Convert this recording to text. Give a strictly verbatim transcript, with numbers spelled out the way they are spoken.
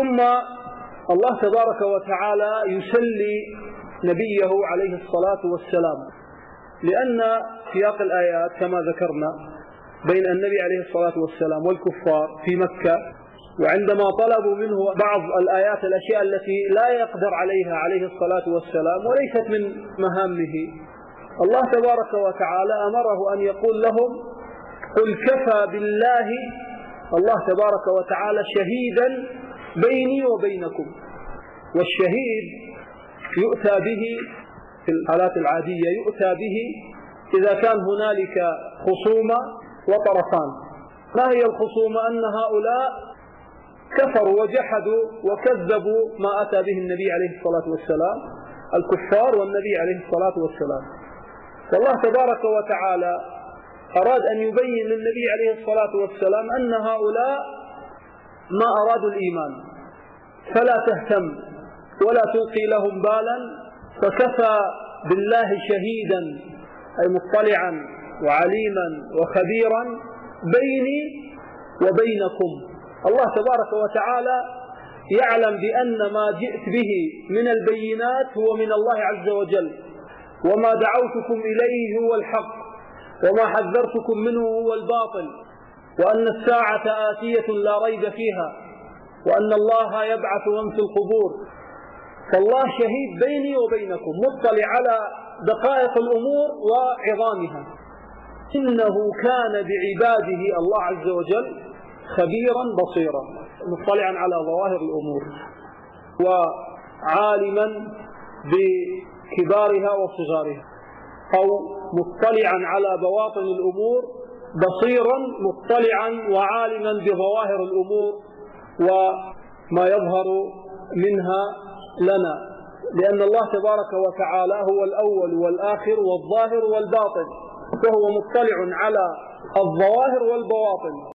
ثم الله تبارك وتعالى يسلي نبيه عليه الصلاة والسلام، لأن سياق الآيات كما ذكرنا بين النبي عليه الصلاة والسلام والكفار في مكة، وعندما طلبوا منه بعض الآيات الأشياء التي لا يقدر عليها عليه الصلاة والسلام وليست من مهامه، الله تبارك وتعالى أمره أن يقول لهم: قل كفى بالله الله تبارك وتعالى شهيدا بيني وبينكم. والشهيد يؤتى به في الحالات العادية، يؤتى به إذا كان هنالك خصومة وطرفان. ما هي الخصومة؟ أن هؤلاء كفروا وجحدوا وكذبوا ما أتى به النبي عليه الصلاة والسلام، الكفار والنبي عليه الصلاة والسلام. فالله تبارك وتعالى أراد أن يبين للنبي عليه الصلاة والسلام أن هؤلاء ما أرادوا الإيمان، فلا تهتم ولا تلقي لهم بالا، فكفى بالله شهيدا أي مطلعا وعليما وخبيرا بيني وبينكم. الله تبارك وتعالى يعلم بأن ما جئت به من البينات هو من الله عز وجل، وما دعوتكم إليه هو الحق، وما حذرتكم منه هو الباطل، وأن الساعة آتية لا ريب فيها، وأن الله يبعث من في القبور. فالله شهيد بيني وبينكم، مطلع على دقائق الأمور وعظامها. إنه كان بعباده الله عز وجل خبيرا بصيرا، مطلعا على ظواهر الأمور وعالما بكبارها وصغارها، أو مطلعا على بواطن الأمور، بصيرا مطلعا وعالما بظواهر الأمور وما يظهر منها لنا، لأن الله تبارك وتعالى هو الأول والآخر والظاهر والباطن، فهو مطلع على الظواهر والبواطن.